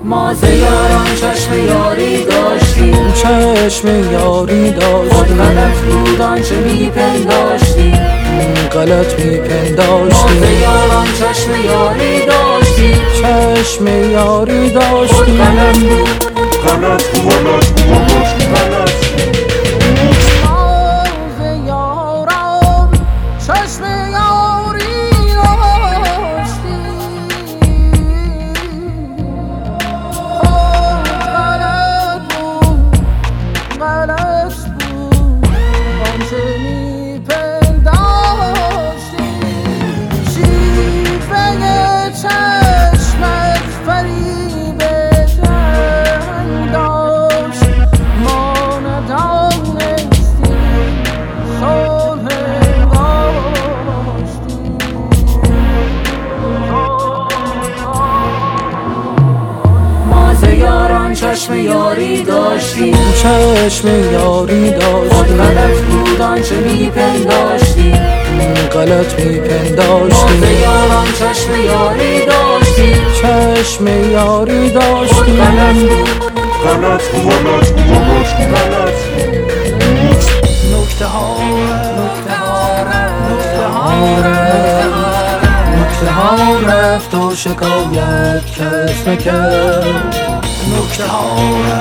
ما ز یاران چشم یاری داشتیم، چشم یاری خود داشتیم. غلط بود آنچه میپنداشتیم، غلط ما میپنداشتیم. ز یاران چشم یاری داشتیم، چشم یاری خود داشتیم. غلط بود، غلط بود، غلط بود، غلط. ما ز یاران چشم یاری داشتیم. خود غلط بود، غلط بود آنچه میپنداشتیم. شیفته چشمت فریب جنگ داشت، ما ندانستیم صلح داشتیم. ما ز یاران چشم یاری داشتیم، چشم یاری خود داشتیم. غلط بود آنچه میپنداشتیم، غلط ما ز میپنداشتیم. یاران چشم یاری داشتیم، چشم یاری خود داشتیم. غلط بود، غلط بود، غلط بود، غلط. نکته ها رفت و شکایت کس نکرد. نکته ها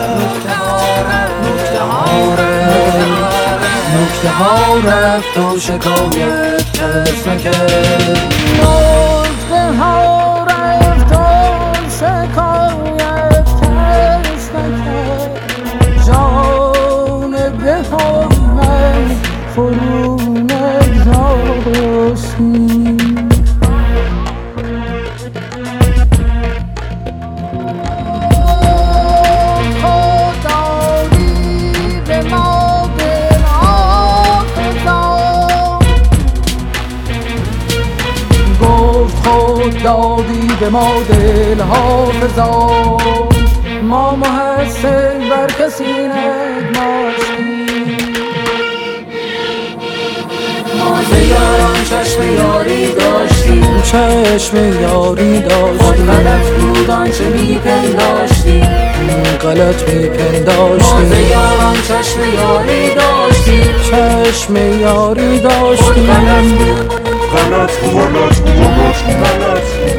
رفت و شکایت کس نکرد. نکته ها رفت و شکایت کس نکرد. جان دهان من فرو نگذاشتی. خود دادی به ما دل حافظان، ما محسن بر کسی نگماشتیم. ما ز یاران چشم یاری داشتیم، چشم یاری خود داشتیم. غلط بود آنچه میپنداشتیم، غلط ما ز میپنداشتیم. یاران چشم یاری داشتیم، چشم یاری خود داشتیم. غلط بود، غلط بود، غلط بود، غلط.